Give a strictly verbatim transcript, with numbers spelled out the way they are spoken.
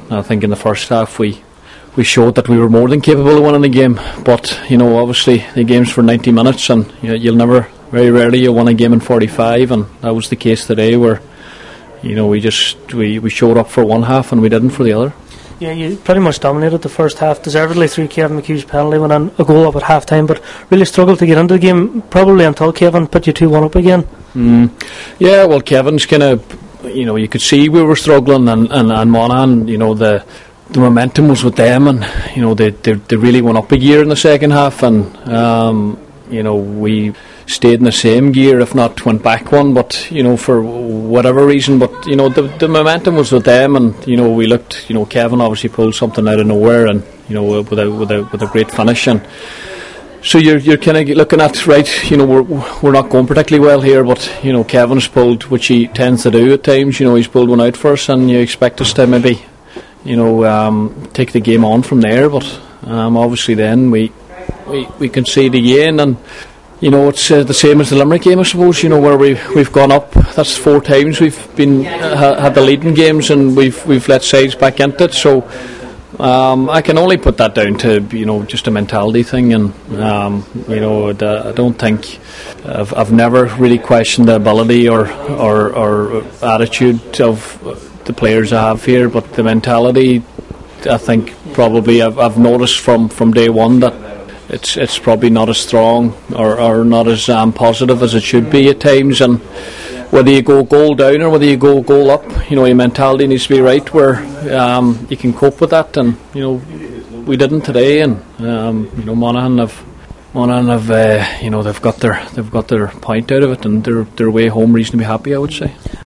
I think in the first half we we showed that we were more than capable of winning the game. But you know, obviously the game's for ninety minutes, and you know, you'll never, very rarely, you win a game in forty-five, and that was the case today, where you know we just we, we showed up for one half and we didn't for the other. Yeah, you pretty much dominated the first half, deservedly through Kevin McHugh's penalty, went in a goal up at half time, but really struggled to get into the game, probably until Kevin put you two one up again. Mm. Yeah, well, Kevin's kind of, you know, you could see we were struggling, and, and, and Monaghan, you know, the the momentum was with them, and you know they, they they really went up a gear in the second half, and um, you know we stayed in the same gear, if not went back one, but you know for whatever reason, but you know the the momentum was with them, and you know we looked, you know Kevin obviously pulled something out of nowhere, and you know with a with a with a great finish, and so you're you're kind of looking at, right, you know we're we're not going particularly well here, but you know Kevin's pulled, which he tends to do at times, you know he's pulled one out for us, and you expect us to maybe you know um, take the game on from there, but um, obviously then we we we concede again, and you know it's uh, the same as the Limerick game, I suppose, you know where we we've gone up. That's four times we've been uh, had the leading games, and we've we've let sides back into it. So um, I can only put that down to you know just a mentality thing, and um, you know the, I don't think I've I've never really questioned the ability or or, or attitude of the players I have here, but the mentality, I think probably I've, I've noticed from, from day one that it's it's probably not as strong or, or not as um, positive as it should be at times, and whether you go goal down or whether you go goal up, you know your mentality needs to be right where um, you can cope with that, and you know we didn't today, and um, you know Monaghan have Monaghan have uh, you know they've got their they've got their point out of it, and they're they're way home reasonably happy, I would say.